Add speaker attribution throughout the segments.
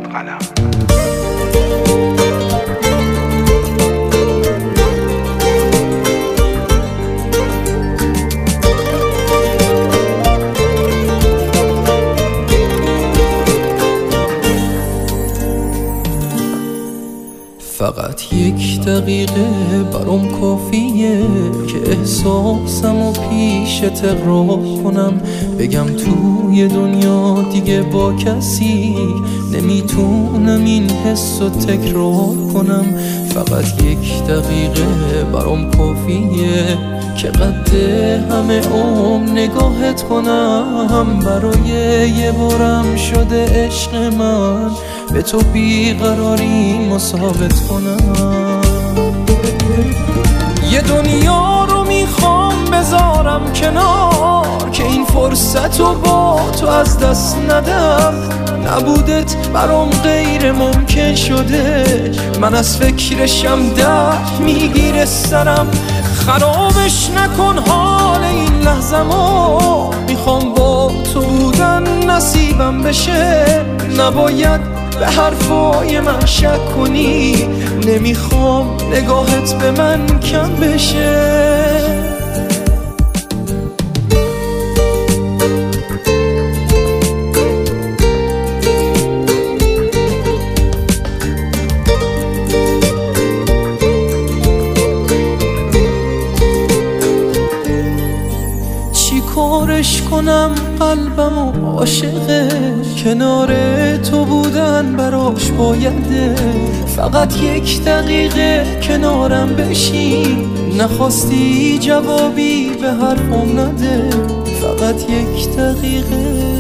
Speaker 1: قلم.
Speaker 2: فقط یک دقیقه برام کافیه که احساسمو پیشت اقرار کنم، بگم توی دنیا دیگه با کسی نمیتونم این حسو تکرار کنم. فقط یک دقیقه برام کافیه که قد همه عمر نگاهت کنم، برای یه بارم شده عشق من به تو بیقراری ثابت کنم. یه دنیا رو میخوام بذارم کنار که این فرصت رو با تو از دست ندم. نبودت برام غیر ممکن شده، من از فکرشم درد میگیره سرم. خرابش نکن حال این لحظه‌مو، میخوام با تو بودن نصیبم بشه. نباید به حرفای من شک کنی، نمیخوام نگاهت به من کم بشه. کارش کنم قلبم عاشقه، کنار تو بودن براش بایده. فقط یک دقیقه کنارم بشی، نخواستی جوابی به حرفم نده. فقط یک دقیقه.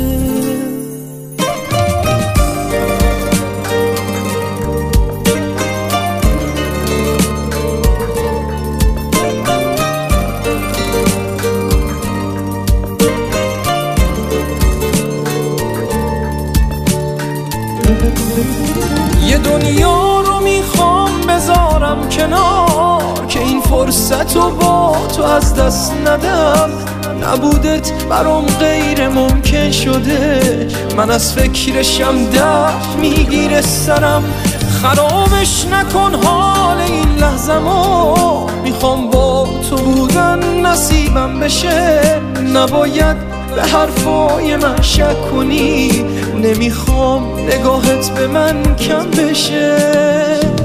Speaker 2: یه دنیا رو میخوام بذارم کنار که این فرصت رو با تو از دست ندم. نبودت برام غیر ممکن شده، من از فکرشم درد میگیره سرم. خرابش نکن حال این لحظه‌مو، میخوام با تو بودن نصیبم بشه. نباید به حرفای من شک کنی، نمیخوام نگاهت به من کم بشه.